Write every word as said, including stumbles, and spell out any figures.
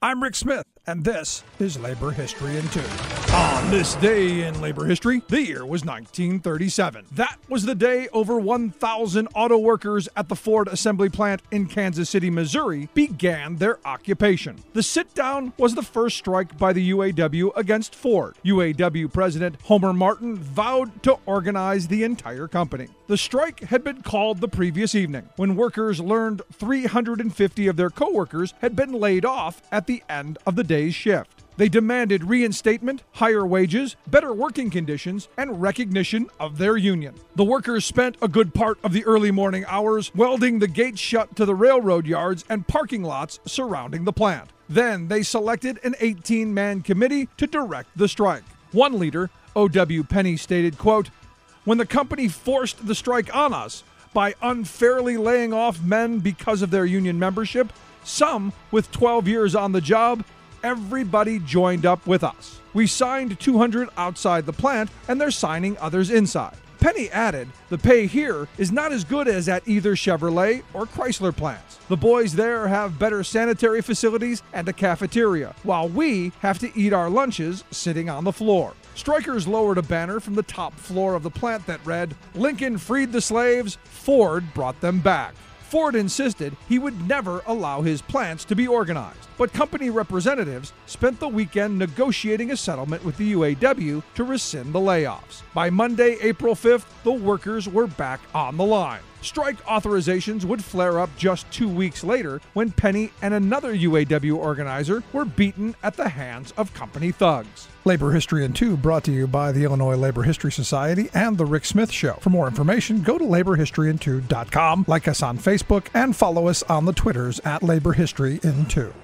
I'm Rick Smith, and this is Labor History in Two. On this day in labor history, the year was nineteen thirty-seven. That was the day over one thousand auto workers at the Ford assembly plant in Kansas City, Missouri, began their occupation. The sit-down was the first strike by the U A W against Ford. U A W President Homer Martin vowed to organize the entire company. The strike had been called the previous evening, when workers learned three hundred fifty of their co-workers had been laid off at the end of the day's shift. They demanded reinstatement, higher wages, better working conditions, and recognition of their union. The workers spent a good part of the early morning hours welding the gates shut to the railroad yards and parking lots surrounding the plant. Then they selected an eighteen-man committee to direct the strike. One leader, O W Penny, stated, quote, "When the company forced the strike on us by unfairly laying off men because of their union membership, some with twelve years on the job, everybody joined up with us. We signed two hundred outside the plant, and they're signing others inside." Penny added, "The pay here is not as good as at either Chevrolet or Chrysler plants. The boys there have better sanitary facilities and a cafeteria, while we have to eat our lunches sitting on the floor." Strikers lowered a banner from the top floor of the plant that read, "Lincoln freed the slaves, Ford brought them back." Ford insisted he would never allow his plants to be organized, but company representatives spent the weekend negotiating a settlement with the U A W to rescind the layoffs. By Monday, April fifth, the workers were back on the line. Strike authorizations would flare up just two weeks later when Penny and another U A W organizer were beaten at the hands of company thugs. Labor History in Two brought to you by the Illinois Labor History Society and The Rick Smith Show. For more information, go to labor history in two dot com, like us on Facebook, and follow us on the Twitters at Labor History in Two.